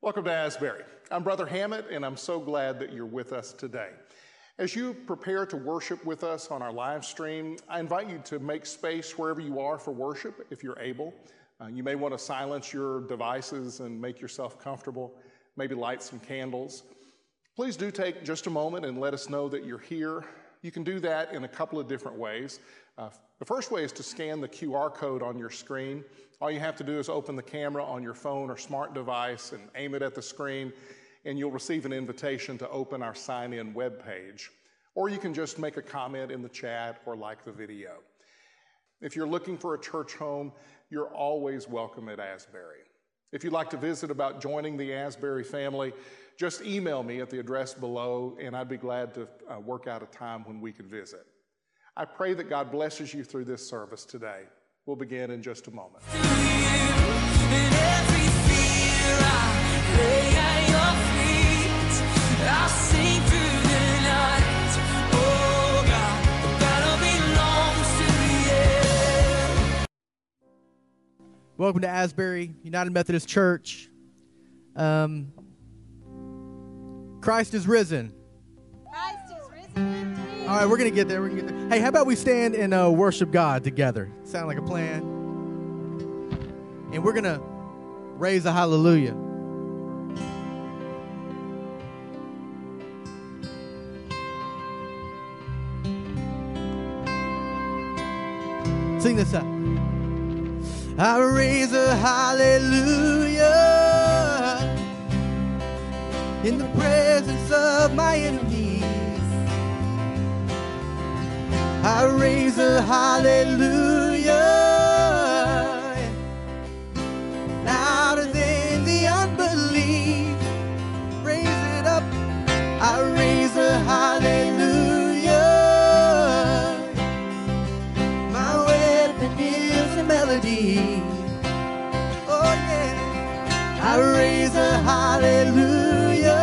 Welcome to Asbury. I'm Brother Hammett, and I'm so glad that you're with us today. As you prepare to worship with us on our live stream, I invite you to make space wherever you are for worship, if you're able. You may want to silence your devices and make yourself comfortable, maybe light some candles. Please do take just a moment and let us know that you're here. You can do that in a couple of different ways. The first way is to scan the QR code on your screen. All you have to do is open the camera on your phone or smart device and aim it at the screen, and you'll receive an invitation to open our sign-in webpage. Or you can just make a comment in the chat or like the video. If you're looking for a church home, you're always welcome at Asbury. If you'd like to visit about joining the Asbury family, just email me at the address below, and I'd be glad to work out a time when we can visit. I pray that God blesses you through this service today. We'll begin in just a moment. Welcome to Asbury United Methodist Church. Christ is risen. Christ is risen indeed. All right, we're going to get there. Hey, how about we stand and worship God together? Sound like a plan? And we're going to raise a hallelujah. Sing this out. I raise a hallelujah in the presence of my enemies. I raise a hallelujah louder than the unbelief. Raise it up. I raise a hallelujah. My weapon is a melody. Oh yeah. I raise a hallelujah.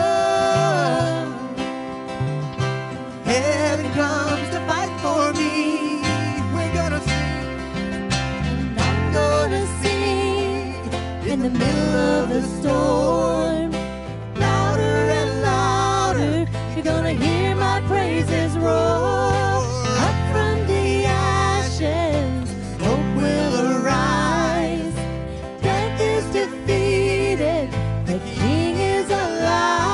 Heaven comes to fight for me. We're gonna sing. And I'm gonna sing in the middle of the storm. Louder and louder, you're gonna hear my praises roar. Up from the ashes, hope will arise. Death is defeated, the King is alive.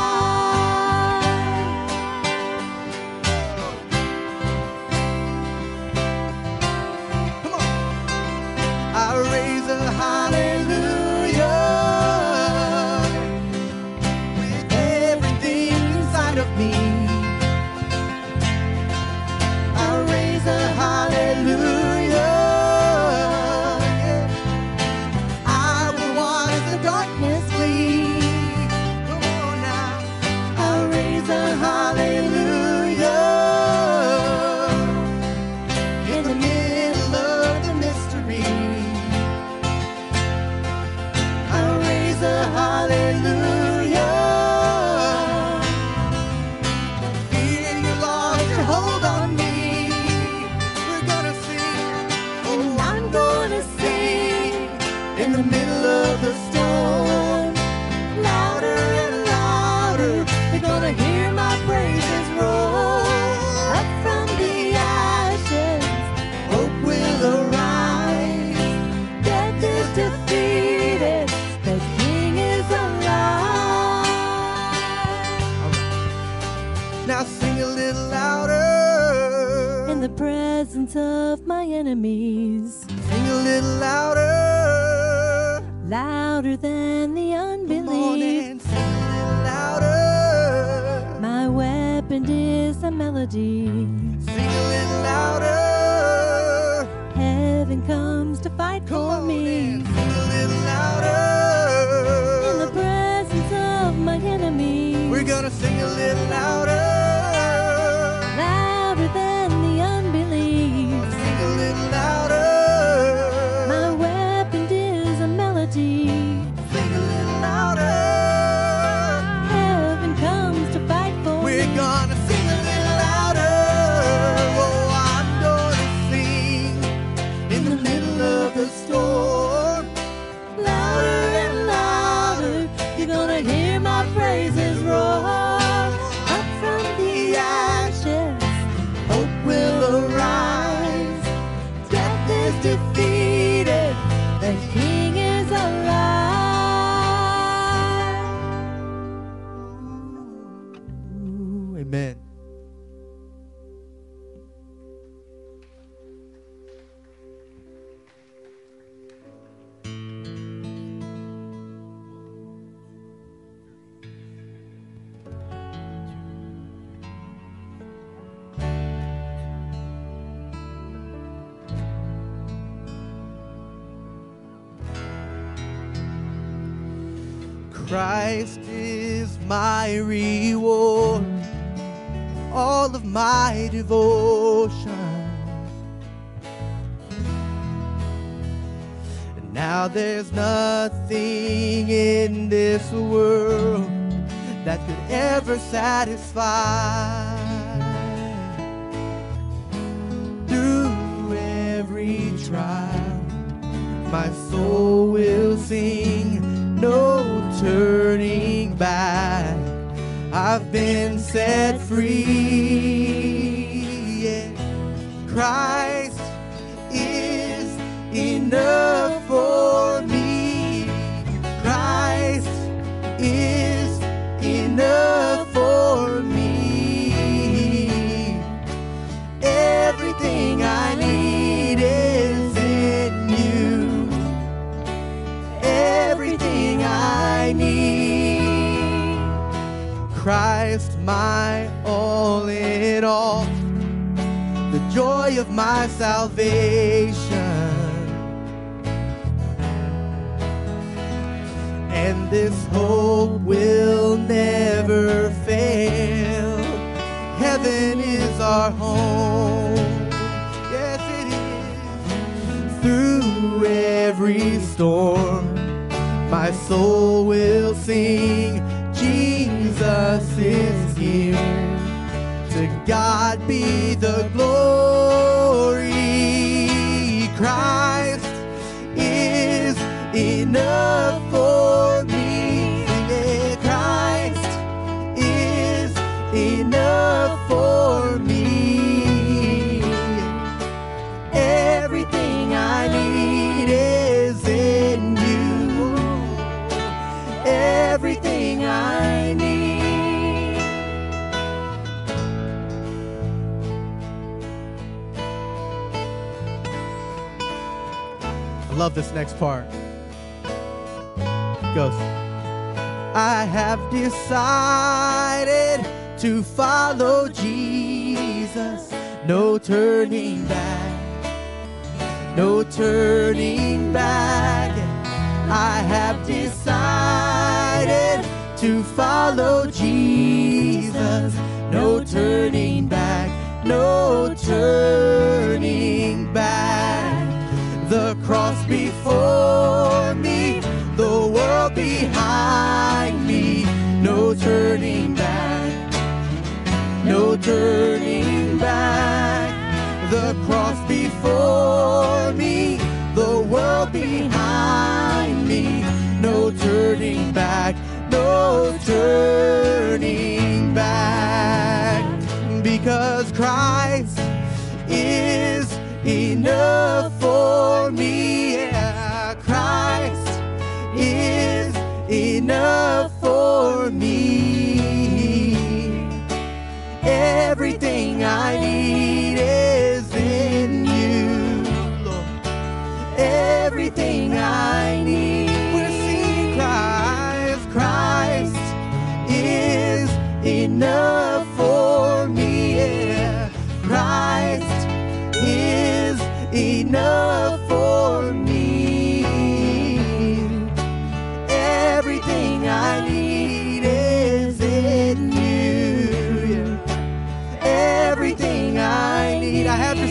Come on. I raise a hallelujah with everything inside of me. I raise a hallelujah. I will watch the darkness flee. Come on now. I raise a hallelujah in the middle of the mystery. I raise a hallelujah. Fear you lost your hold on me. We're gonna sing. Oh, I'm gonna sing in the middle of the storm. Louder and louder, you're gonna hear my praises roar. Up from the ashes, hope will arise. Death is defeated, the King is alive. Now sing a little louder. In the presence of my enemies. Sing a little louder. Louder than the unbelief. Sing a little louder. My weapon is a melody. Sing a little louder. Heaven comes to fight for me. Sing a little louder. In the presence of my enemies. We're gonna sing a little louder. Louder than the unbelief. Sing a little louder. My weapon is a melody. Sing a little louder. Heaven comes to fight for me. We're gonna sing a little louder. Oh, I'm gonna sing in the middle of the storm. Christ is my reward, all of my devotion. And now there's nothing in this world that could ever satisfy. Through every trial, my soul will sing, no turning back. I've been set free. Yeah. Christ is enough for me. Christ is enough for me. Everything I need is in you. Everything I need. Christ, my all in all, the joy of my salvation. And this hope will never fail. Heaven is our home. Yes, it is. Through every storm, my soul will sing, Jesus is here. To God be the glory. Christ is enough for me. Yeah, Christ is enough for me. Everything I need is in you. Everything I need. I love this next part. It goes, I have decided to follow Jesus. No turning back. No turning back. I have decided to follow Jesus. No turning back. No turning back. The cross before me, the world behind me. No turning back. No turning back. The cross before me, the world behind me. No turning back. No turning back. Because Christ is enough for me. Yeah, Christ is enough for me. Everything I need is in you, Lord. Everything I need. We're singing Christ. Christ is enough for me. Yeah, Christ is enough for me. Everything I need is in you. Everything I need. I have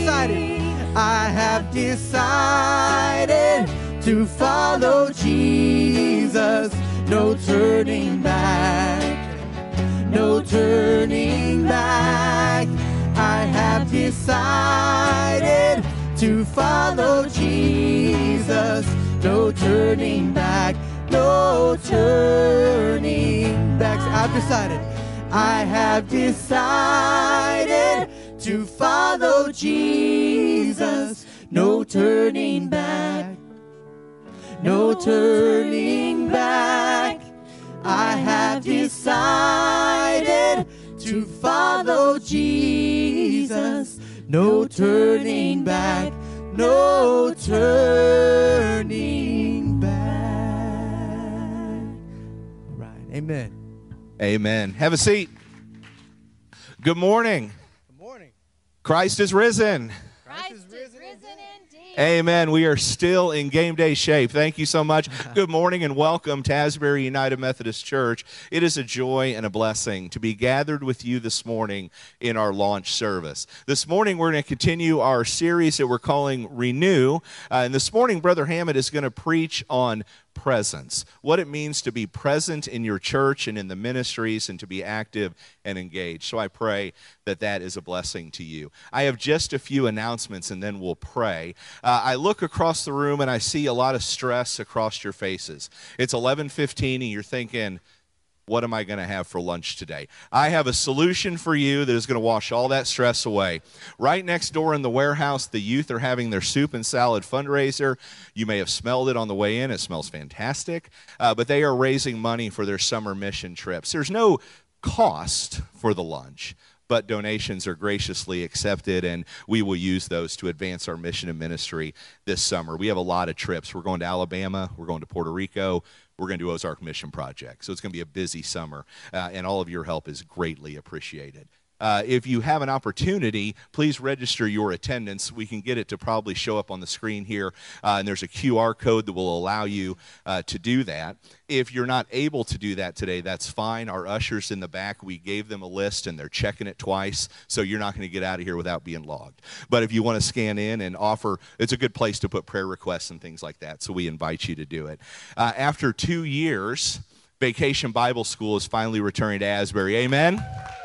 decided to follow Jesus. No turning back. No turning back. I have decided to follow Jesus. No turning back. No turning back. I've decided. I have decided to follow Jesus. No turning back. No turning back. I have decided to follow Jesus. No turning back. No turning back. All right. Amen. Amen. Have a seat. Good morning. Good morning. Christ is risen. Christ is risen indeed. Amen. We are still in game day shape. Thank you so much. Good morning and welcome to Asbury United Methodist Church. It is a joy and a blessing to be gathered with you this morning in our launch service. This morning we're going to continue our series that we're calling Renew. And this morning Brother Hammett is going to preach on presence, what it means to be present in your church and in the ministries and to be active and engaged. So I pray that that is a blessing to you. I have just a few announcements and then we'll pray. I look across the room and I see a lot of stress across your faces. It's 11:15 and you're thinking, what am I going to have for lunch today? I have a solution for you that is going to wash all that stress away. Right next door in the warehouse, the youth are having their soup and salad fundraiser. You may have smelled it on the way in. It smells fantastic. But they are raising money for their summer mission trips. There's no cost for the lunch, but donations are graciously accepted, and we will use those to advance our mission and ministry this summer. We have a lot of trips. We're going to Alabama. We're going to Puerto Rico. We're going to do Ozark Mission Project. So it's going to be a busy summer, and all of your help is greatly appreciated. If you have an opportunity, please register your attendance. We can get it to probably show up on the screen here, and there's a QR code that will allow you to do that. If you're not able to do that today, that's fine. Our ushers in the back, we gave them a list, and they're checking it twice, so you're not going to get out of here without being logged. But if you want to scan in and offer, it's a good place to put prayer requests and things like that, so we invite you to do it. After 2 years, Vacation Bible School is finally returning to Asbury. Amen?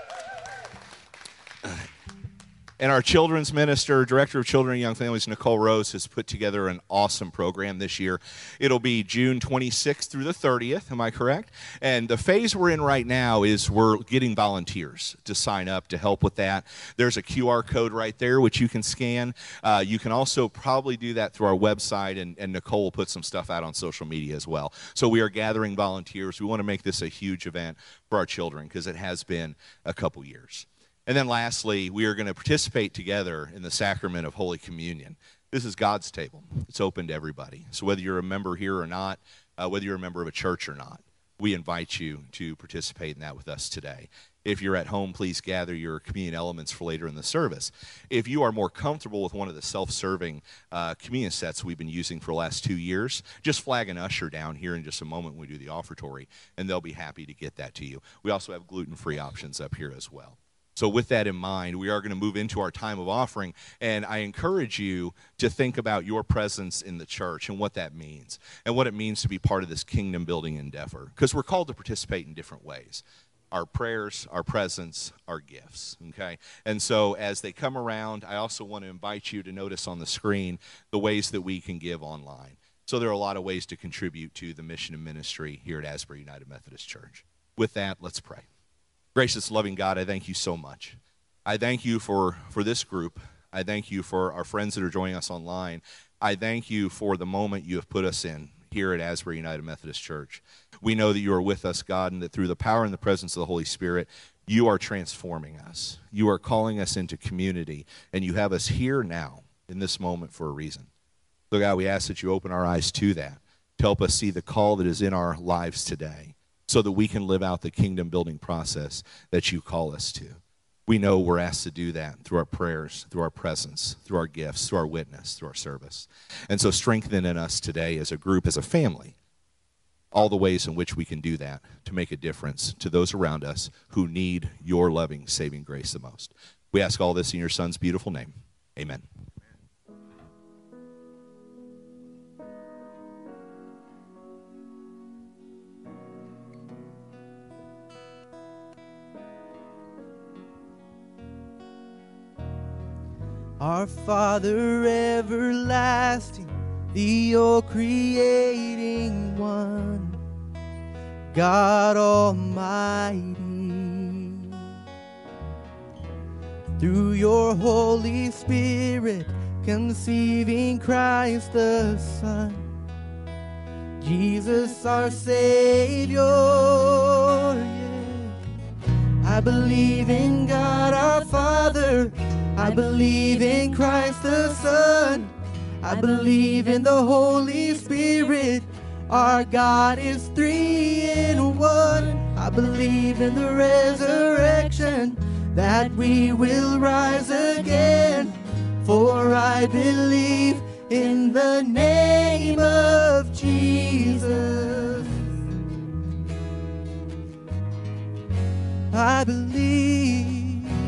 And our children's minister, Director of Children and Young Families, Nicole Rose, has put together an awesome program this year. It'll be June 26th through the 30th, am I correct? And the phase we're in right now is we're getting volunteers to sign up to help with that. There's a QR code right there which you can scan. You can also probably do that through our website, and Nicole will put some stuff out on social media as well. So we are gathering volunteers. We want to make this a huge event for our children because it has been a couple years. And then lastly, we are going to participate together in the sacrament of Holy Communion. This is God's table. It's open to everybody. So whether you're a member here or not, whether you're a member of a church or not, we invite you to participate in that with us today. If you're at home, please gather your communion elements for later in the service. If you are more comfortable with one of the self-serving communion sets we've been using for the last 2 years, just flag an usher down here in just a moment when we do the offertory, and they'll be happy to get that to you. We also have gluten-free options up here as well. So with that in mind, we are going to move into our time of offering, and I encourage you to think about your presence in the church and what that means, and what it means to be part of this kingdom-building endeavor, because we're called to participate in different ways. Our prayers, our presence, our gifts, okay? And so as they come around, I also want to invite you to notice on the screen the ways that we can give online. So there are a lot of ways to contribute to the mission and ministry here at Asbury United Methodist Church. With that, let's pray. Gracious, loving God, I thank you so much. I thank you for this group. I thank you for our friends that are joining us online. I thank you for the moment you have put us in here at Asbury United Methodist Church. We know that you are with us, God, and that through the power and the presence of the Holy Spirit, you are transforming us. You are calling us into community, and you have us here now in this moment for a reason. So, God, we ask that you open our eyes to that, to help us see the call that is in our lives today, so that we can live out the kingdom-building process that you call us to. We know we're asked to do that through our prayers, through our presence, through our gifts, through our witness, through our service. And so strengthen in us today as a group, as a family, all the ways in which we can do that to make a difference to those around us who need your loving, saving grace the most. We ask all this in your Son's beautiful name. Amen. Our Father everlasting, the all-creating one, God Almighty, through your Holy Spirit, conceiving Christ the Son, Jesus our Savior, yeah. I believe in God our Father, I believe in Christ the Son, I believe in the Holy Spirit, our God is 3 in 1. I believe in the resurrection, that we will rise again, for I believe in the name of Jesus. I believe.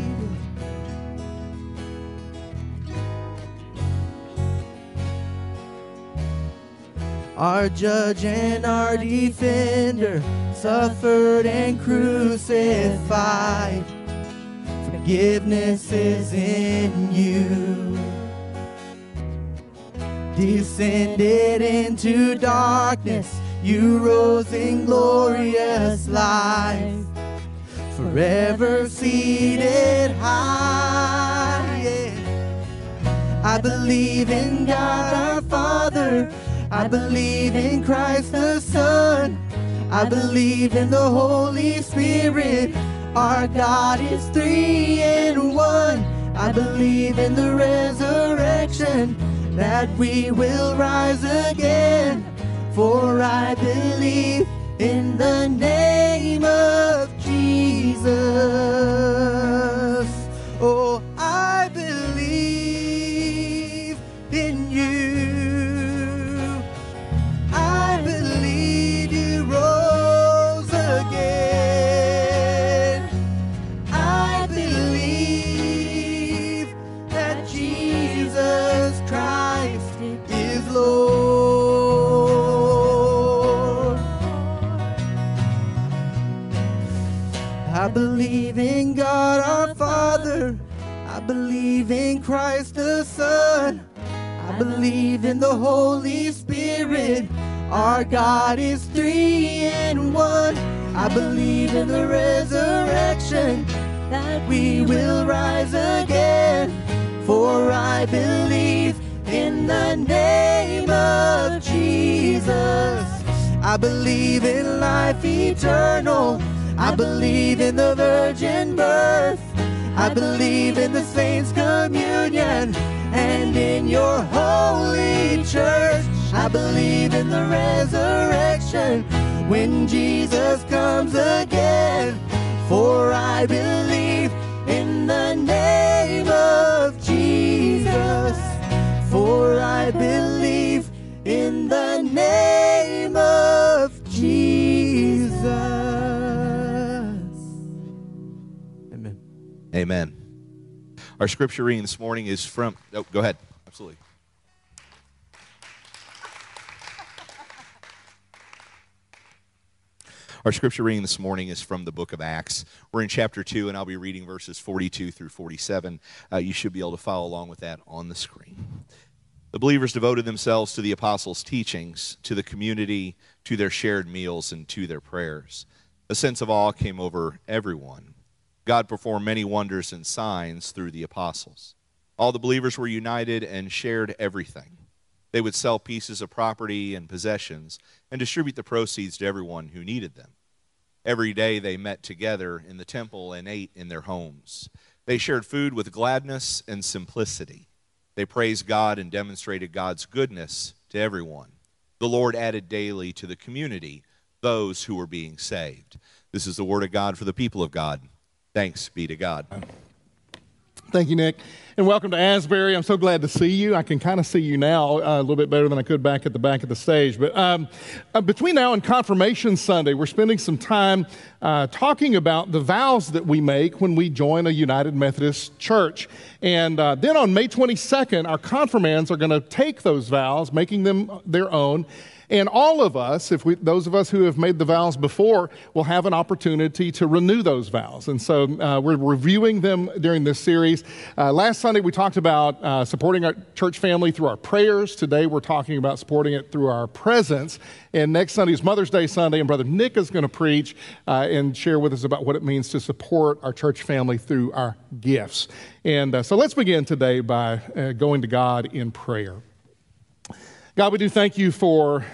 Our judge and our defender suffered and crucified. Forgiveness is in you. Descended into darkness, you rose in glorious life. Forever seated high. Yeah. I believe in God our Father. I believe in Christ the Son. I believe in the Holy Spirit. Our God is 3 in 1. I believe in the resurrection, that we will rise again. For I believe in the name of Jesus. Oh, I believe in you. I believe you rose again. I believe that Jesus Christ is Lord. I believe in God our Father. I believe in Christ the Son. I believe in the Holy Spirit. Our God is 3 in 1. I believe in the resurrection, that we will rise again. For I believe in the name of Jesus. I believe in life eternal. I believe in the virgin birth. I believe in the saints' communion and in your holy church. I believe in the resurrection when Jesus comes again. For I believe in the name of Jesus. For I believe in the name of Jesus. Amen. Amen. Our scripture reading this morning is from, oh, go ahead. Absolutely. Our scripture reading this morning is from the book of Acts. We're in chapter 2, and I'll be reading verses 42 through 47. You should be able to follow along with that on the screen. The believers devoted themselves to the apostles' teachings, to the community, to their shared meals, and to their prayers. A sense of awe came over everyone. God performed many wonders and signs through the apostles. All the believers were united and shared everything. They would sell pieces of property and possessions and distribute the proceeds to everyone who needed them. Every day they met together in the temple and ate in their homes. They shared food with gladness and simplicity. They praised God and demonstrated God's goodness to everyone. The Lord added daily to the community those who were being saved. This is the word of God for the people of God. Thanks be to God. Thank you, Nick. And welcome to Asbury. I'm so glad to see you. I can kind of see you now a little bit better than I could back at the back of the stage. But between now and Confirmation Sunday, we're spending some time talking about the vows that we make when we join a United Methodist Church. And then on May 22nd, our confirmands are going to take those vows, making them their own. And all of us, those of us who have made the vows before, will have an opportunity to renew those vows. And so we're reviewing them during this series. Last Sunday, we talked about supporting our church family through our prayers. Today, we're talking about supporting it through our presence. And next Sunday is Mother's Day Sunday, and Brother Nick is going to preach and share with us about what it means to support our church family through our gifts. And so let's begin today by going to God in prayer. God, we do thank you for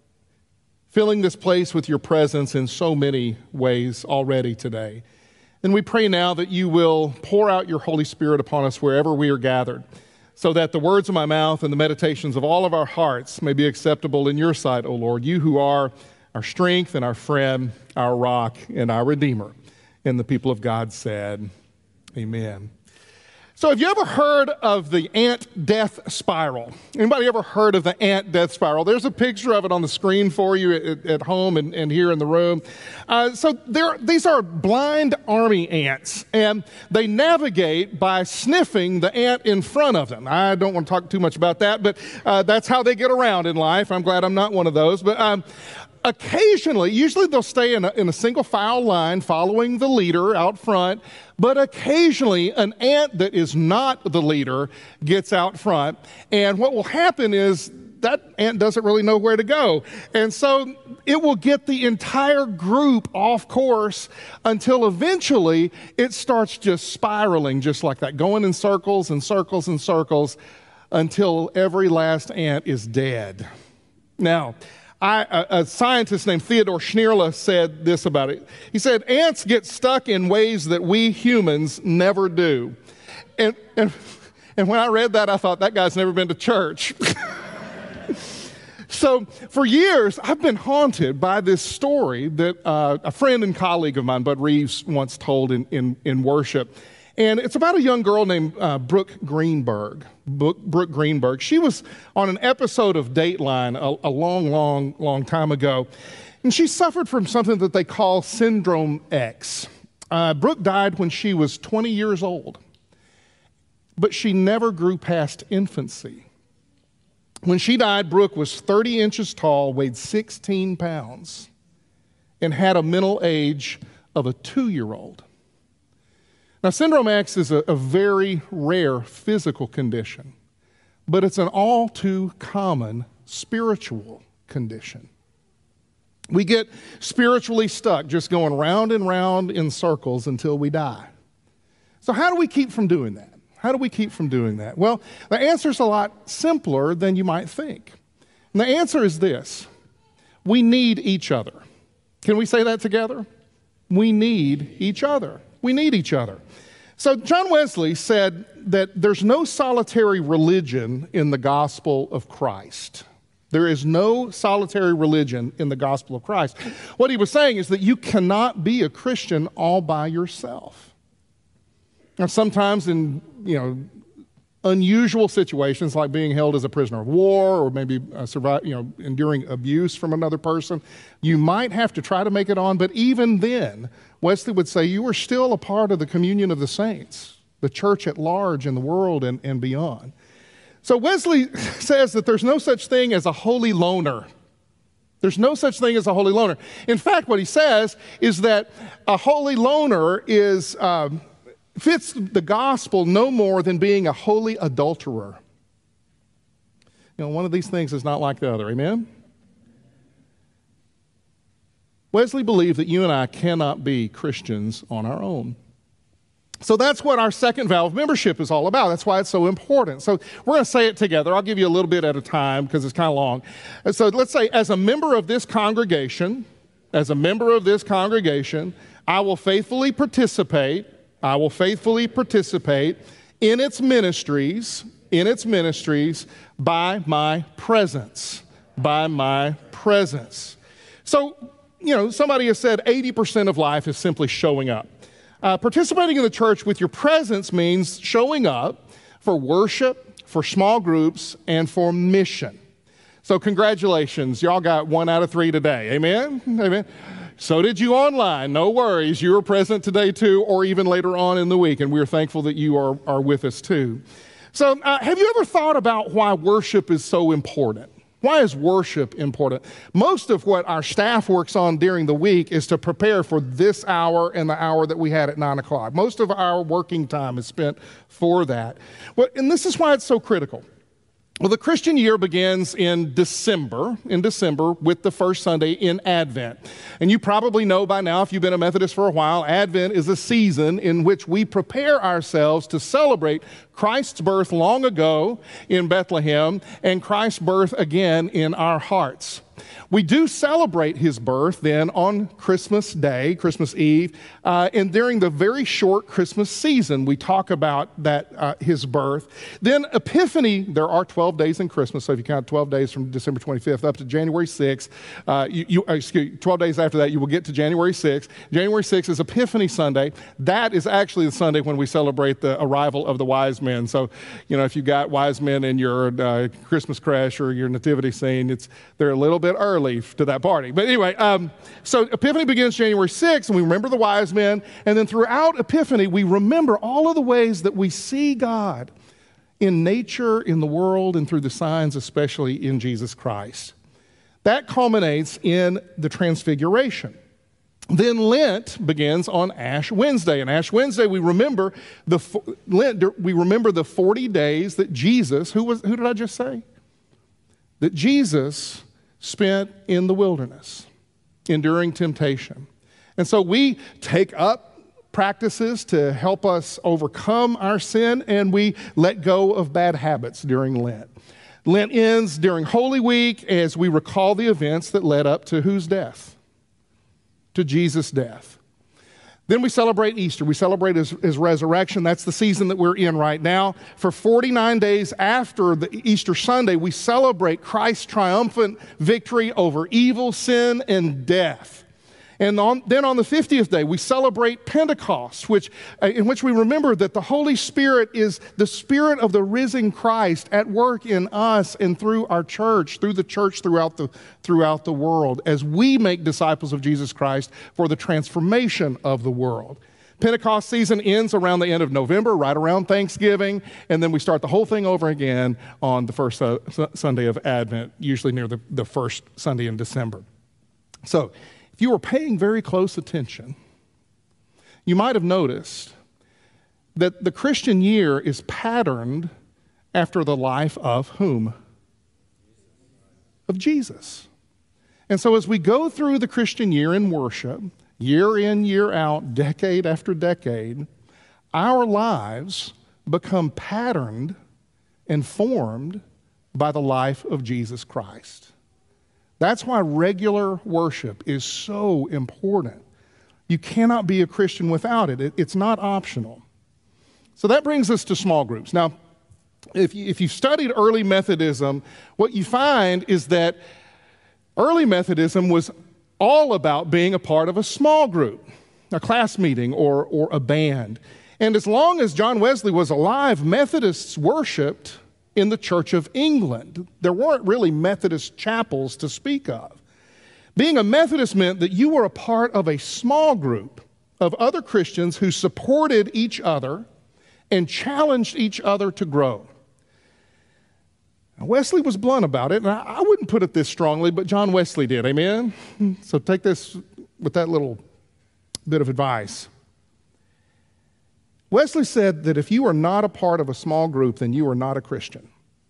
filling this place with your presence in so many ways already today. And we pray now that you will pour out your Holy Spirit upon us wherever we are gathered, so that the words of my mouth and the meditations of all of our hearts may be acceptable in your sight, O Lord, you who are our strength and our friend, our rock and our Redeemer. And the people of God said, amen. So have you ever heard of the ant death spiral? Anybody ever heard of the ant death spiral? There's a picture of it on the screen for you at home and here in the room. These are blind army ants, and they navigate by sniffing the ant in front of them. I don't want to talk too much about that, but that's how they get around in life. I'm glad I'm not one of those. But occasionally, usually they'll stay in a single file line following the leader out front, but occasionally an ant that is not the leader gets out front, and what will happen is that ant doesn't really know where to go, and so it will get the entire group off course until eventually it starts just spiraling just like that, going in circles and circles and circles until every last ant is dead. Now, a scientist named Theodore Schneerle said this about it. He said, ants get stuck in ways that we humans never do. And when I read that, I thought, that guy's never been to church. So for years, I've been haunted by this story that a friend and colleague of mine, Bud Reeves, once told in worship. And it's about a young girl named Brooke Greenberg. Brooke Greenberg. She was on an episode of Dateline a long time ago. And she suffered from something that they call Syndrome X. Brooke died when she was 20 years old. But she never grew past infancy. When she died, Brooke was 30 inches tall, weighed 16 pounds, and had a mental age of a 2-year-old. Now, Syndrome X is a very rare physical condition, but it's an all too common spiritual condition. We get spiritually stuck, just going round and round in circles until we die. So how do we keep from doing that? How do we keep from doing that? Well, the answer is a lot simpler than you might think. And the answer is this: we need each other. Can we say that together? We need each other. We need each other. So John Wesley said that there's no solitary religion in the gospel of Christ. There is no solitary religion in the gospel of Christ. What he was saying is that you cannot be a Christian all by yourself. Now, sometimes in unusual situations like being held as a prisoner of war or maybe enduring abuse from another person, you might have to try to make it on, but even then, Wesley would say you are still a part of the communion of the saints, the church at large in the world and beyond. So Wesley says that there's no such thing as a holy loner. There's no such thing as a holy loner. In fact, what he says is that a holy loner fits the gospel no more than being a holy adulterer. One of these things is not like the other, amen? Wesley believed that you and I cannot be Christians on our own. So that's what our second vow of membership is all about. That's why it's so important. So we're going to say it together. I'll give you a little bit at a time because it's kind of long. And so let's say, as a member of this congregation, I will faithfully participate in its ministries by my presence. So, somebody has said 80% of life is simply showing up. Participating in the church with your presence means showing up for worship, for small groups, and for mission. So congratulations, y'all got 1 out of 3 today, amen? Amen. So did you online, no worries. You were present today too, or even later on in the week, and we're thankful that you are with us too. So have you ever thought about why worship is so important? Why is worship important? Most of what our staff works on during the week is to prepare for this hour and the hour that we had at 9 o'clock. Most of our working time is spent for that. Well, and this is why it's so critical. Well, the Christian year begins in December with the first Sunday in Advent. And you probably know by now, if you've been a Methodist for a while, Advent is a season in which we prepare ourselves to celebrate Christ's birth long ago in Bethlehem and Christ's birth again in our hearts. We do celebrate his birth then on Christmas Day, Christmas Eve, and during the very short Christmas season, we talk about that his birth. Then Epiphany, there are 12 days in Christmas, so if you count 12 days from December 25th up to January 6th, 12 days after that, you will get to January 6th. January 6th is Epiphany Sunday. That is actually the Sunday when we celebrate the arrival of the wise men. So, if you got wise men in your Christmas crash or your nativity scene, they're a little bit early to that party. But anyway, so Epiphany begins January 6th, and we remember the wise men. And then throughout Epiphany, we remember all of the ways that we see God in nature, in the world, and through the signs, especially in Jesus Christ. That culminates in the Transfiguration. Then Lent begins on Ash Wednesday. And Ash Wednesday, we remember the 40 days that Jesus, who did I just say? That Jesus spent in the wilderness, enduring temptation. And so we take up practices to help us overcome our sin, and we let go of bad habits during Lent. Lent ends during Holy Week as we recall the events that led up to whose death? To Jesus' death. Then we celebrate Easter. We celebrate his resurrection. That's the season that we're in right now. For 49 days after the Easter Sunday, we celebrate Christ's triumphant victory over evil, sin, and death. And then on the 50th day, we celebrate Pentecost, in which we remember that the Holy Spirit is the Spirit of the risen Christ at work in us and through our church, through the church throughout the world, as we make disciples of Jesus Christ for the transformation of the world. Pentecost season ends around the end of November, right around Thanksgiving, and then we start the whole thing over again on the first Sunday of Advent, usually near the first Sunday in December. So, if you were paying very close attention, you might have noticed that the Christian year is patterned after the life of whom? Of Jesus. And so as we go through the Christian year in worship, year in, year out, decade after decade, our lives become patterned and formed by the life of Jesus Christ. That's why regular worship is so important. You cannot be a Christian without it. It's not optional. So that brings us to small groups. Now, if you've studied early Methodism, what you find is that early Methodism was all about being a part of a small group, a class meeting or a band. And as long as John Wesley was alive, Methodists worshiped in the Church of England. There weren't really Methodist chapels to speak of. Being a Methodist meant that you were a part of a small group of other Christians who supported each other and challenged each other to grow. Now, Wesley was blunt about it, and I wouldn't put it this strongly, but John Wesley did, amen? So take this with that little bit of advice. Wesley said that if you are not a part of a small group, then you are not a Christian.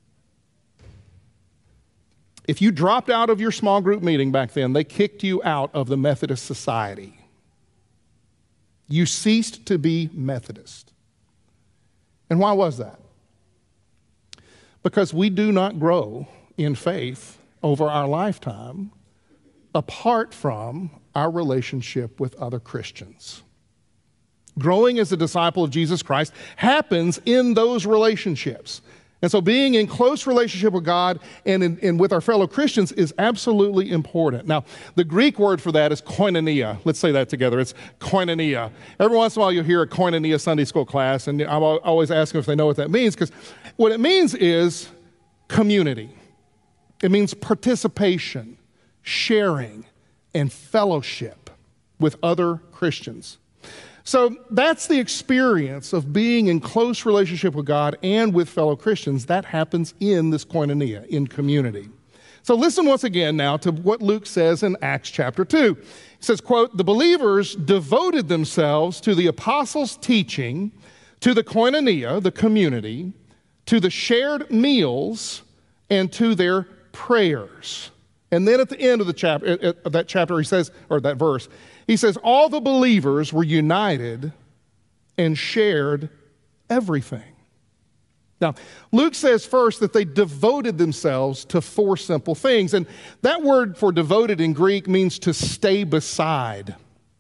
If you dropped out of your small group meeting back then, they kicked you out of the Methodist Society. You ceased to be Methodist. And why was that? Because we do not grow in faith over our lifetime apart from our relationship with other Christians. Growing as a disciple of Jesus Christ happens in those relationships. And so being in close relationship with God and with our fellow Christians is absolutely important. Now, the Greek word for that is koinonia. Let's say that together. It's koinonia. Every once in a while you'll hear a koinonia Sunday school class, and I always ask them if they know what that means, because what it means is community. It means participation, sharing, and fellowship with other Christians. So that's the experience of being in close relationship with God and with fellow Christians. That happens in this koinonia, in community. So listen once again now to what Luke says in Acts chapter 2. He says, quote, "The believers devoted themselves to the apostles' teaching, to the koinonia, the community, to the shared meals, and to their prayers." And then at the end of that chapter, he says, or that verse, he says, all the believers were united and shared everything. Now, Luke says first that they devoted themselves to 4 simple things. And that word for devoted in Greek means to stay beside.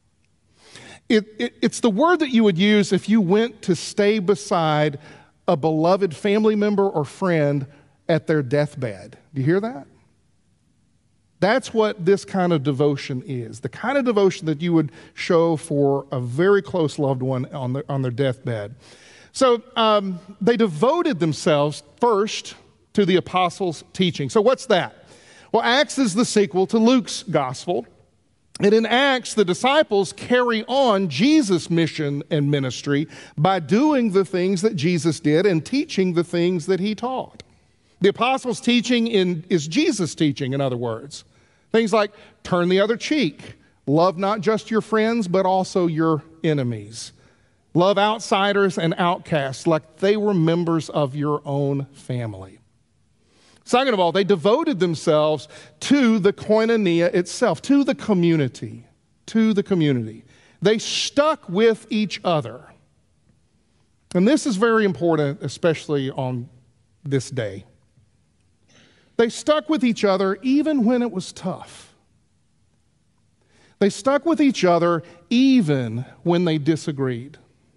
It's the word that you would use if you went to stay beside a beloved family member or friend at their deathbed. Do you hear that? That's what this kind of devotion is. The kind of devotion that you would show for a very close loved one on their deathbed. So they devoted themselves first to the apostles' teaching. So what's that? Well, Acts is the sequel to Luke's gospel. And in Acts, the disciples carry on Jesus' mission and ministry by doing the things that Jesus did and teaching the things that he taught. The apostles' teaching is Jesus' teaching, in other words. Things like turn the other cheek, love not just your friends, but also your enemies. Love outsiders and outcasts like they were members of your own family. Second of all, they devoted themselves to the koinonia itself, to the community, They stuck with each other. And this is very important, especially on this day. They stuck with each other even when it was tough. They stuck with each other even when they disagreed.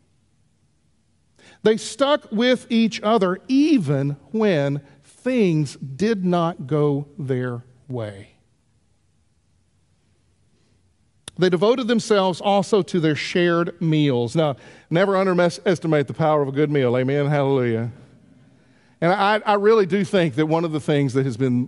They stuck with each other even when things did not go their way. They devoted themselves also to their shared meals. Now, never underestimate the power of a good meal. Amen. Hallelujah. And I really do think that one of the things that has been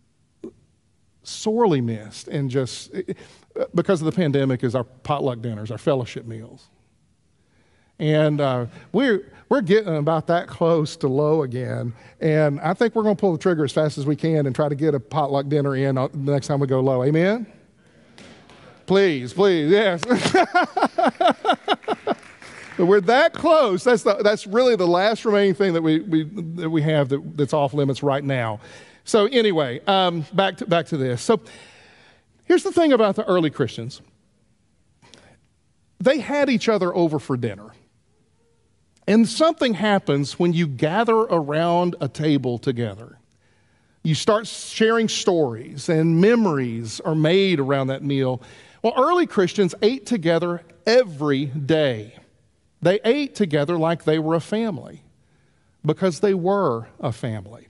sorely missed and just because of the pandemic is our potluck dinners, our fellowship meals. And we're getting about that close to low again. And I think we're going to pull the trigger as fast as we can and try to get a potluck dinner in the next time we go low. Amen? Please, yes. But we're that close. That's really the last remaining thing that we have that's off limits right now. So anyway, back to this. So here's the thing about the early Christians. They had each other over for dinner. And something happens when you gather around a table together. You start sharing stories and memories are made around that meal. Well, early Christians ate together every day. They ate together like they were a family because they were a family.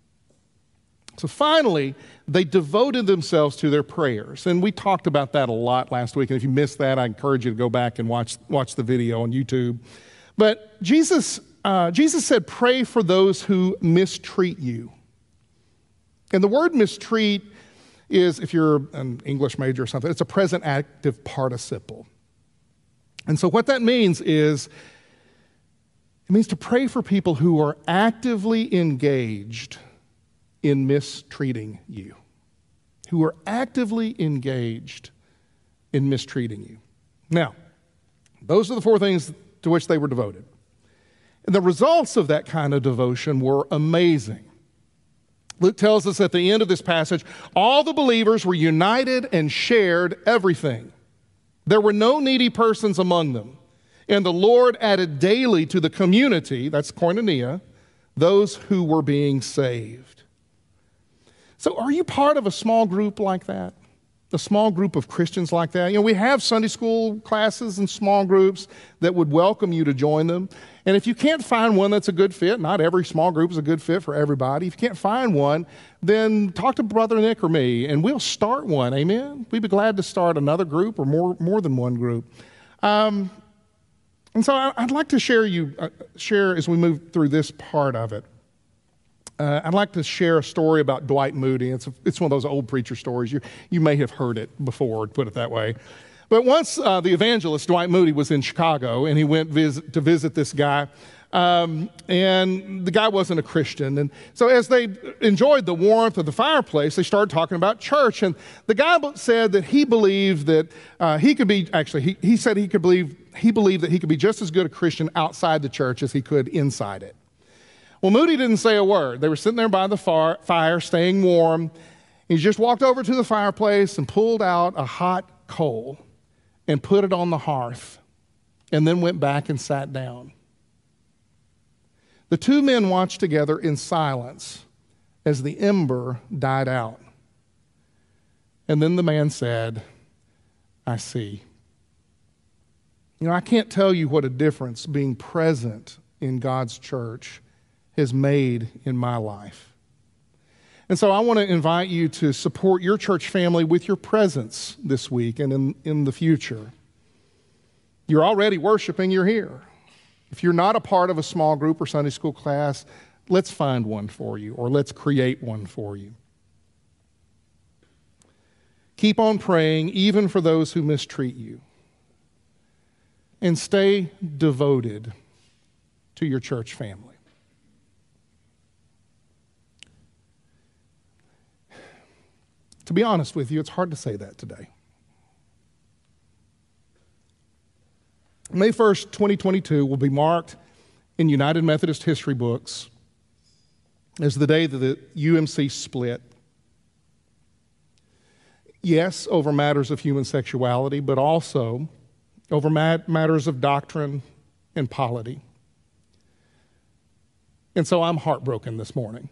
So finally, they devoted themselves to their prayers. And we talked about that a lot last week. And if you missed that, I encourage you to go back and watch the video on YouTube. But Jesus said, pray for those who mistreat you. And the word mistreat is, if you're an English major or something, it's a present active participle. And so what that means is, it means to pray for people who are actively engaged in mistreating you. Who are actively engaged in mistreating you. Now, those are the 4 things to which they were devoted. And the results of that kind of devotion were amazing. Luke tells us at the end of this passage, all the believers were united and shared everything. There were no needy persons among them. And the Lord added daily to the community, that's koinonia, those who were being saved. So are you part of a small group like that? A small group of Christians like that? You know, we have Sunday school classes and small groups that would welcome you to join them. And if you can't find one that's a good fit, not every small group is a good fit for everybody. If you can't find one, then talk to Brother Nick or me, and we'll start one. Amen? We'd be glad to start another group or more than one group. And so I'd like to share as we move through this part of it. I'd like to share a story about Dwight Moody. It's one of those old preacher stories. You may have heard it before, to put it that way. But once the evangelist Dwight Moody was in Chicago, and he went to visit this guy, and the guy wasn't a Christian. And so as they enjoyed the warmth of the fireplace, they started talking about church. And the guy said that he believed that he could be, actually, he said he believed that he could be just as good a Christian outside the church as he could inside it. Well, Moody didn't say a word. They were sitting there by the fire, staying warm. He just walked over to the fireplace and pulled out a hot coal and put it on the hearth, and then went back and sat down. The two men watched together in silence as the ember died out. And then the man said, I see. You know, I can't tell you what a difference being present in God's church has made in my life. And so I want to invite you to support your church family with your presence this week and in the future. You're already worshiping, you're here. If you're not a part of a small group or Sunday school class, let's find one for you, or let's create one for you. Keep on praying, even for those who mistreat you. And stay devoted to your church family. To be honest with you, it's hard to say that today. May 1st, 2022 will be marked in United Methodist history books as the day that the UMC split. Yes, over matters of human sexuality, but also over matters of doctrine and polity. And so I'm heartbroken this morning.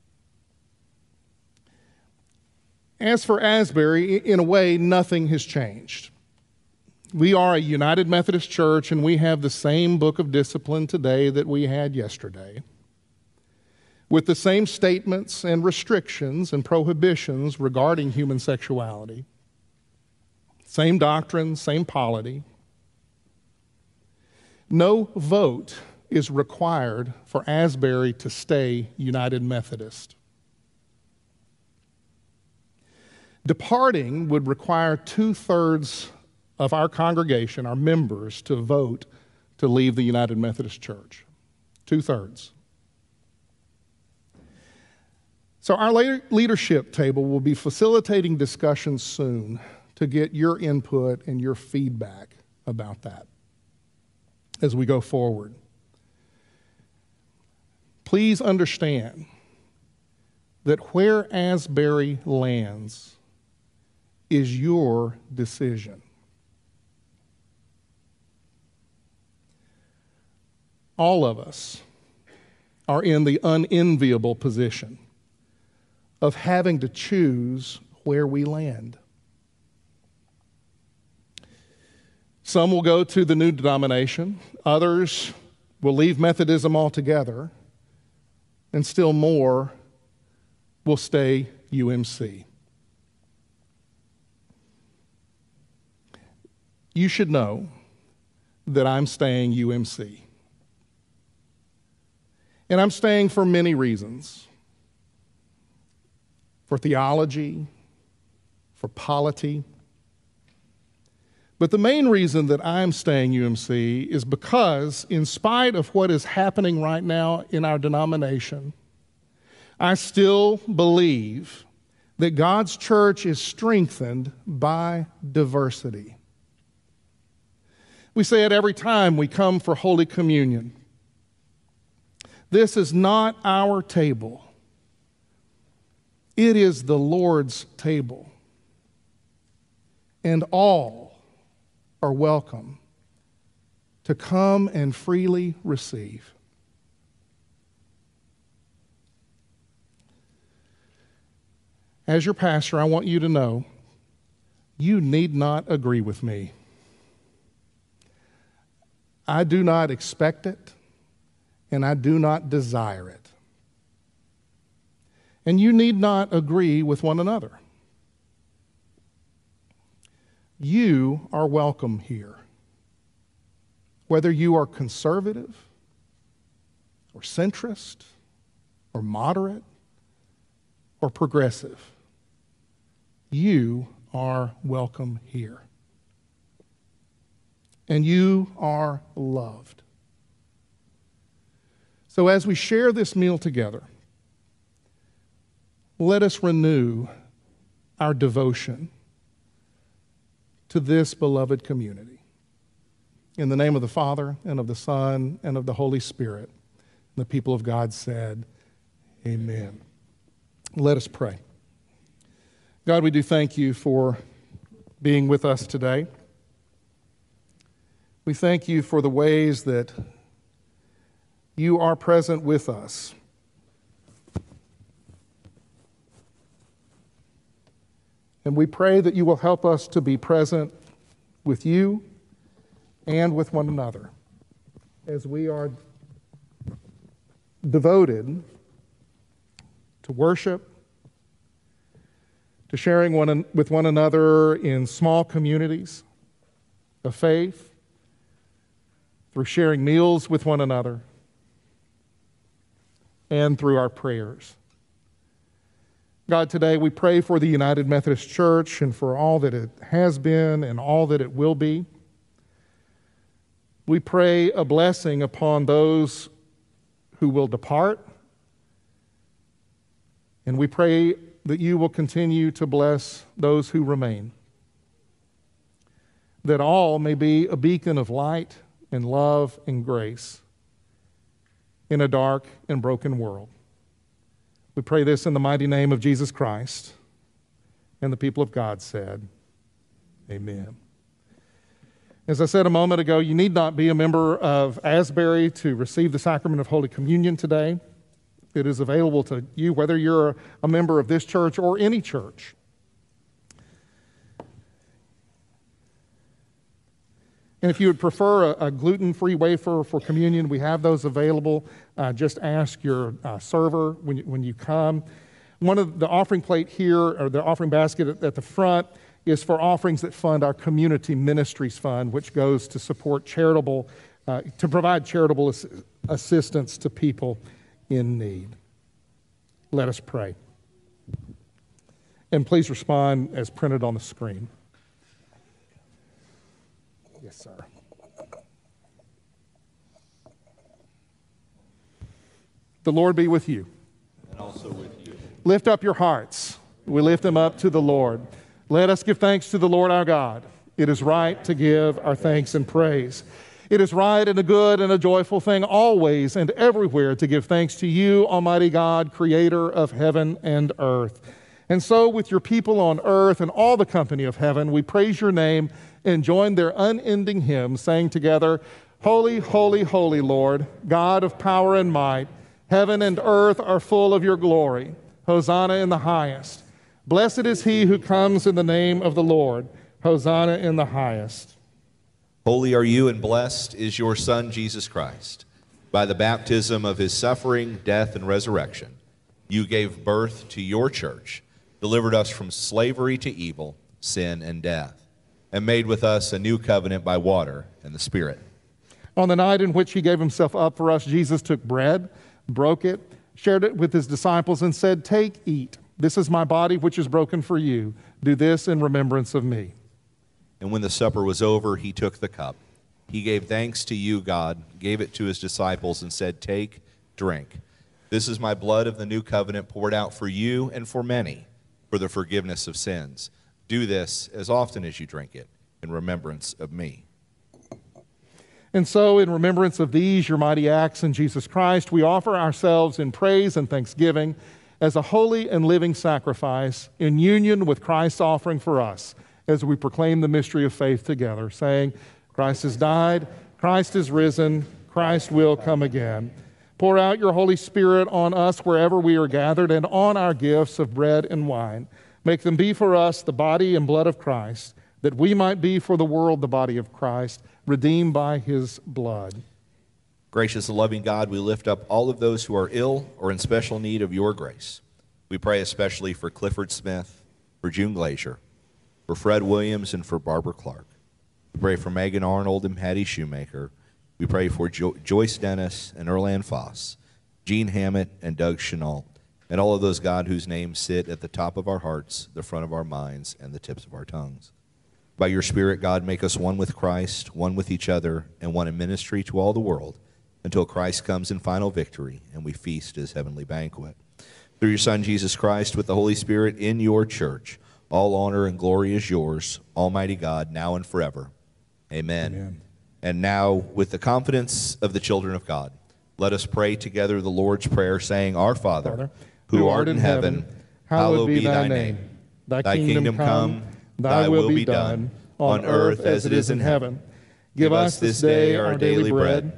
As for Asbury, in a way, nothing has changed. We are a United Methodist Church, and we have the same book of discipline today that we had yesterday, with the same statements and restrictions and prohibitions regarding human sexuality, same doctrine, same polity. No vote is required for Asbury to stay United Methodist. Departing would require 2/3 of our congregation, our members, to vote to leave the United Methodist Church. 2/3. So our leadership table will be facilitating discussions soon to get your input and your feedback about that as we go forward. Please understand that where Asbury lands is your decision. All of us are in the unenviable position of having to choose where we land. Some will go to the new denomination, others will leave Methodism altogether, and still more will stay UMC. You should know that I'm staying UMC. And I'm staying for many reasons. For theology, for polity. But the main reason that I'm staying UMC is because, in spite of what is happening right now in our denomination, I still believe that God's church is strengthened by diversity. We say it every time we come for Holy Communion. This is not our table. It is the Lord's table. And all are welcome to come and freely receive. As your pastor, I want you to know you need not agree with me. I do not expect it, and I do not desire it. And you need not agree with one another. You are welcome here. Whether you are conservative or centrist or moderate or progressive, you are welcome here. And you are loved. So as we share this meal together, let us renew our devotion to this beloved community. In the name of the Father, and of the Son, and of the Holy Spirit, the people of God said, Amen. Let us pray. God, we do thank you for being with us today. We thank you for the ways that You are present with us. And we pray that you will help us to be present with you and with one another as we are devoted to worship, to sharing with one another in small communities of faith, through sharing meals with one another, and through our prayers. God, today we pray for the United Methodist Church and for all that it has been and all that it will be. We pray a blessing upon those who will depart, and we pray that you will continue to bless those who remain, that all may be a beacon of light and love and grace in a dark and broken world. We pray this in the mighty name of Jesus Christ. And the people of God said, amen. As I said a moment ago, you need not be a member of Asbury to receive the sacrament of Holy Communion today. It is available to you whether you're a member of this church or any church. And if you would prefer a gluten-free wafer for communion, we have those available. Just ask your server when you come. One of the offering plate here, or the offering basket at the front, is for offerings that fund our Community Ministries Fund, which goes to support to provide charitable assistance to people in need. Let us pray. And please respond as printed on the screen. Yes, sir. The Lord be with you. And also with you. Lift up your hearts. We lift them up to the Lord. Let us give thanks to the Lord our God. It is right to give our thanks and praise. It is right and a good and a joyful thing always and everywhere to give thanks to you, Almighty God, creator of heaven and earth. And so with your people on earth and all the company of heaven, we praise your name and join their unending hymn, saying together, Holy, holy, holy Lord, God of power and might, heaven and earth are full of your glory. Hosanna in the highest. Blessed is he who comes in the name of the Lord. Hosanna in the highest. Holy are you and blessed is your Son, Jesus Christ. By the baptism of his suffering, death, and resurrection, you gave birth to your church, delivered us from slavery to evil, sin, and death, and made with us a new covenant by water and the Spirit. On the night in which he gave himself up for us, Jesus took bread, broke it, shared it with his disciples, and said, Take, eat. This is my body, which is broken for you. Do this in remembrance of me. And when the supper was over, he took the cup. He gave thanks to you, God, gave it to his disciples, and said, Take, drink. This is my blood of the new covenant poured out for you and for many for the forgiveness of sins. Do this as often as you drink it in remembrance of me. And so, in remembrance of these, your mighty acts in Jesus Christ, we offer ourselves in praise and thanksgiving as a holy and living sacrifice in union with Christ's offering for us as we proclaim the mystery of faith together, saying, Christ has died, Christ is risen, Christ will come again. Pour out your Holy Spirit on us wherever we are gathered and on our gifts of bread and wine. Make them be for us the body and blood of Christ, that we might be for the world the body of Christ, redeemed by his blood. Gracious and loving God, we lift up all of those who are ill or in special need of your grace. We pray especially for Clifford Smith, for June Glazier, for Fred Williams, and for Barbara Clark. We pray for Megan Arnold and Patty Shoemaker. We pray for Joyce Dennis and Erland Foss, Gene Hammett and Doug Chenault, and all of those, God, whose names sit at the top of our hearts, the front of our minds, and the tips of our tongues. By your Spirit, God, make us one with Christ, one with each other, and one in ministry to all the world, until Christ comes in final victory and we feast his heavenly banquet. Through your Son, Jesus Christ, with the Holy Spirit in your church, all honor and glory is yours, Almighty God, now and forever. Amen. Amen. And now, with the confidence of the children of God, let us pray together the Lord's Prayer, saying, Our Father, who art in heaven, hallowed be thy name. Thy kingdom come, thy will be done, on earth as it is in heaven. Give us this day our daily bread,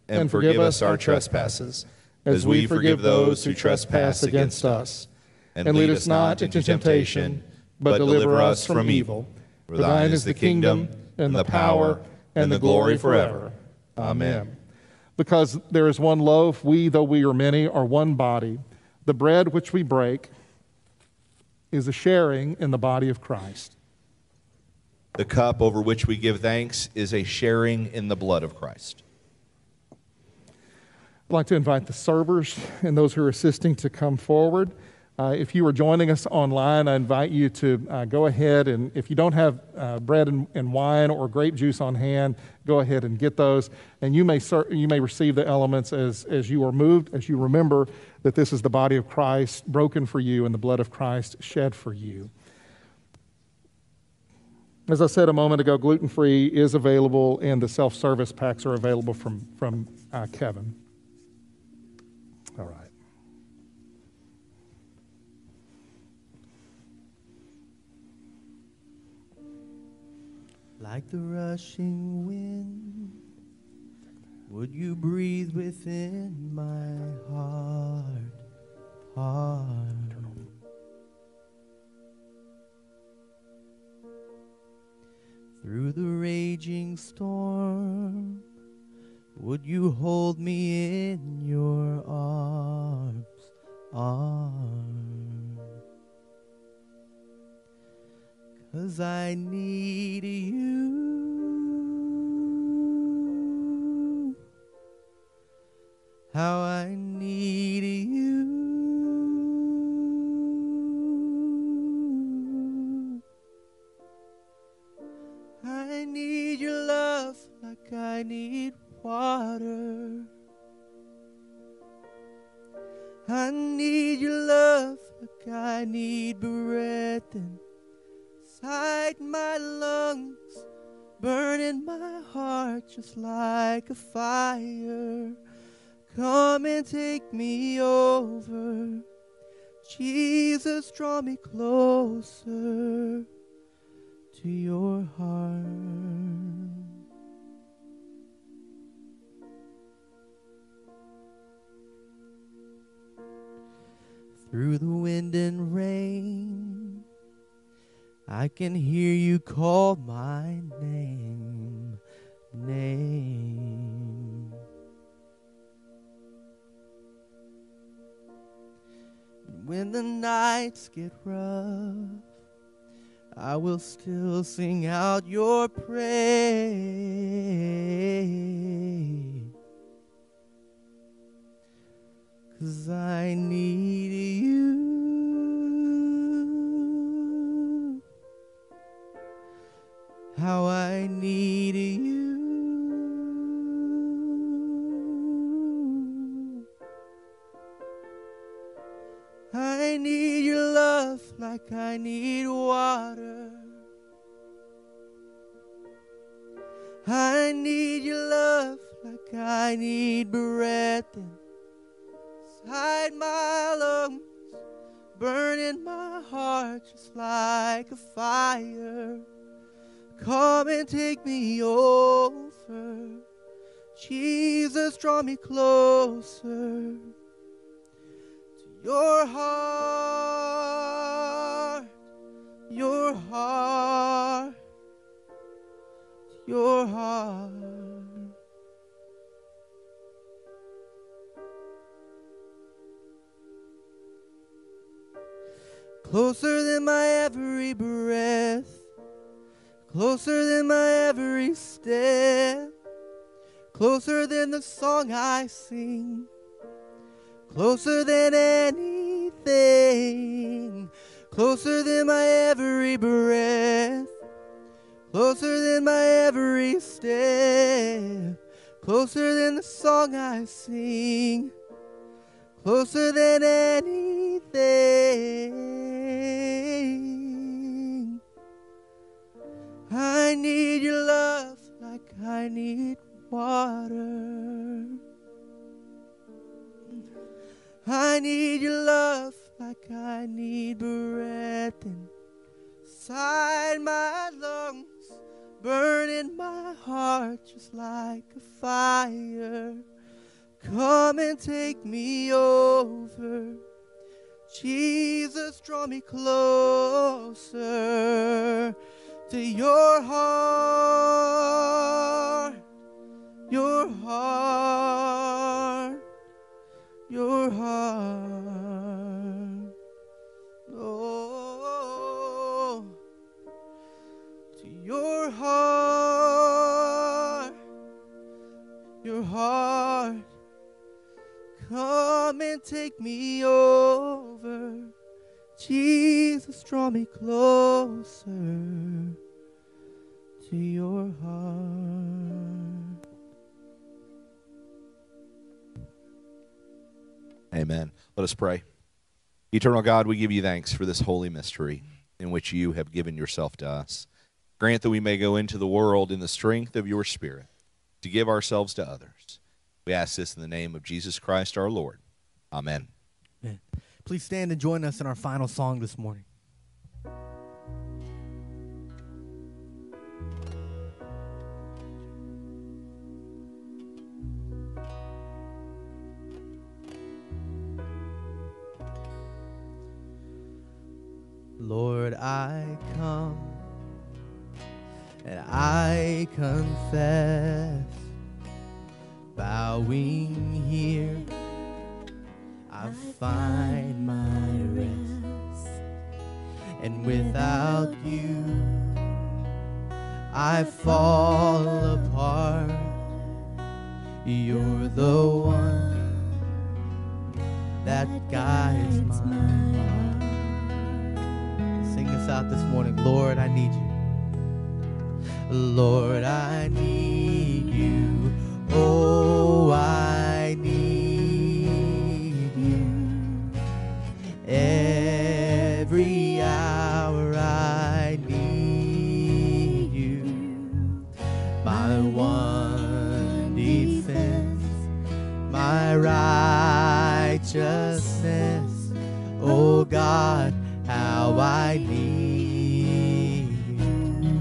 and forgive us our trespasses, as we forgive those who trespass against us. And lead us not into temptation, but deliver us from evil. For thine is the kingdom, and the power, and the glory forever. Amen. Because there is one loaf, we, though we are many, are one body. The bread which we break is a sharing in the body of Christ. The cup over which we give thanks is a sharing in the blood of Christ. I'd like to invite the servers and those who are assisting to come forward. If you are joining us online, I invite you to go ahead, and if you don't have bread and wine or grape juice on hand, go ahead and get those. And you may receive the elements as you are moved, as you remember that this is the body of Christ broken for you and the blood of Christ shed for you. As I said a moment ago, gluten-free is available, and the self-service packs are available from Kevin. All right. Like the rushing wind, would you breathe within my heart? Through the raging storm, would you hold me in your arms? 'Cause I need you. How I need you. I need your love like I need water. I need your love like I need breath inside my lungs, burning my heart just like a fire. Come and take me over. Jesus, draw me closer to your heart. Through the wind and rain, I can hear you call my name. When the nights get rough, I will still sing out your praise. 'Cause I need you. How I need you. I need your love like I need water. I need your love like I need breath inside my lungs, burning my heart just like a fire. Come and take me over. Jesus, draw me closer to your heart, your heart, your heart. Closer than my every breath, closer than my every step, closer than the song I sing, closer than anything, closer than my every breath, closer than my every step, closer than the song I sing, closer than anything. I need your love like I need water. I need your love like I need breath inside my lungs, burning my heart just like a fire. Come and take me over. Jesus, draw me closer to your heart, your heart, your heart. Oh, to your heart, your heart. Come and take me over. Jesus, draw me closer to your heart. Amen. Let us pray. Eternal God, we give you thanks for this holy mystery in which you have given yourself to us. Grant that we may go into the world in the strength of your Spirit to give ourselves to others. We ask this in the name of Jesus Christ our Lord. Amen. Amen. Please stand and join us in our final song this morning. Lord, I come and I confess, bowing here, I find my rest, and without you, I fall apart. You're the one that guides my heart. Sing this out this morning. Lord, I need you. Lord, I need you. Oh, I need you. Every hour I need you. My one defense, my righteousness. Oh God, how I need you.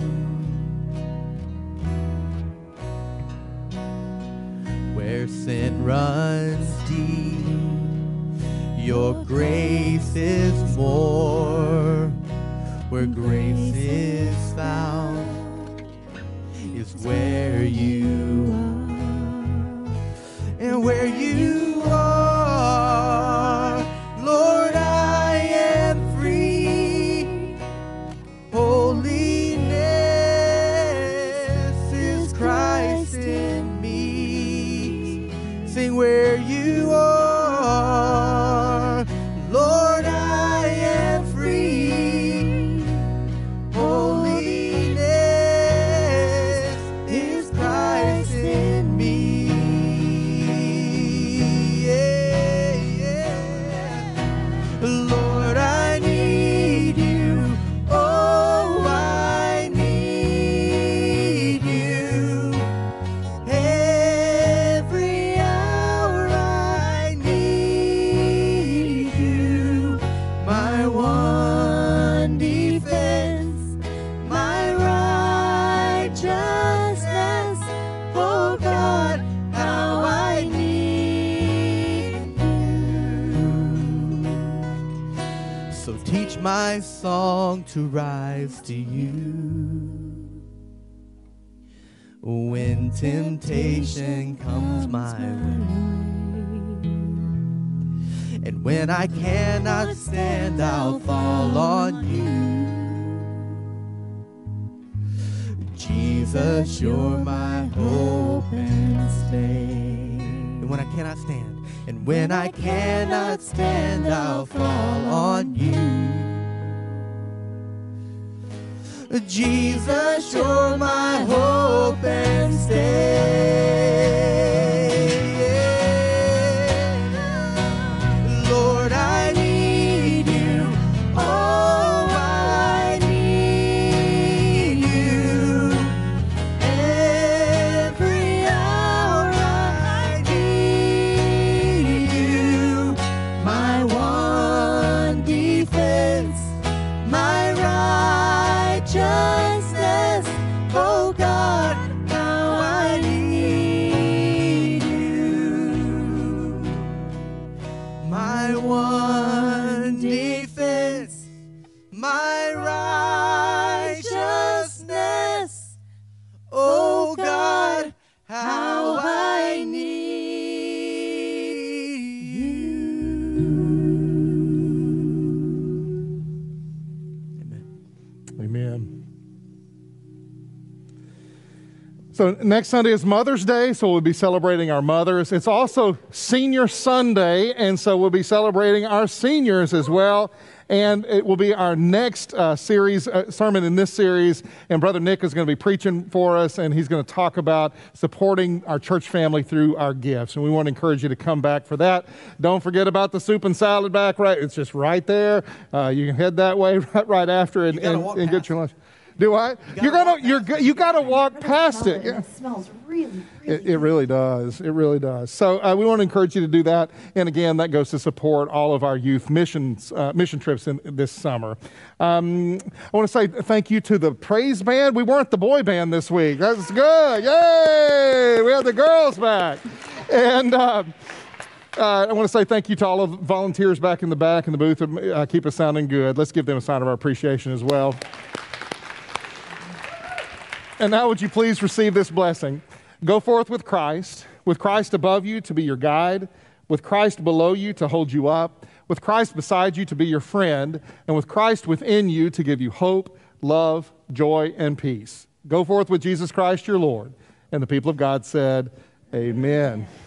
Where sin runs deep, your grace is more. Where grace is found is where you are. And where you are, Lord, I am free. Holiness is Christ in me. Sing where you are, Lord, I am free. Holiness is Christ in me. Yeah, yeah. Lord, I need you. Oh, I need you. Every hour I need you. My one defense, my righteousness. Oh God, how I need you. So teach my song to rise to you. When temptation comes my way, and when I cannot stand, I'll fall on you. Jesus, you're my hope and stay. And when I cannot stand, and when I cannot stand, I'll fall on you. Jesus, you're my hope and stay. Lord, I need you. Oh, I need you. Every hour I need you. My one defense, my righteousness. Oh God, So next Sunday is Mother's Day, so we'll be celebrating our mothers. It's also Senior Sunday, and so we'll be celebrating our seniors as well. And it will be our next sermon in this series, and Brother Nick is going to be preaching for us, and he's going to talk about supporting our church family through our gifts. And we want to encourage you to come back for that. Don't forget about the soup and salad back, right? It's just right there. You can head that way right after and get your lunch. Do I? You gotta walk past it. Yeah. It smells really It really does. It really does. So we want to encourage you to do that. And again, that goes to support all of our youth mission trips this summer. I want to say thank you to the praise band. We weren't the boy band this week. That's good. Yay! We had the girls back. And I want to say thank you to all of the volunteers back in the back in the booth. Keep us sounding good. Let's give them a sign of our appreciation as well. And now would you please receive this blessing. Go forth with Christ above you to be your guide, with Christ below you to hold you up, with Christ beside you to be your friend, and with Christ within you to give you hope, love, joy, and peace. Go forth with Jesus Christ your Lord. And the people of God said, Amen.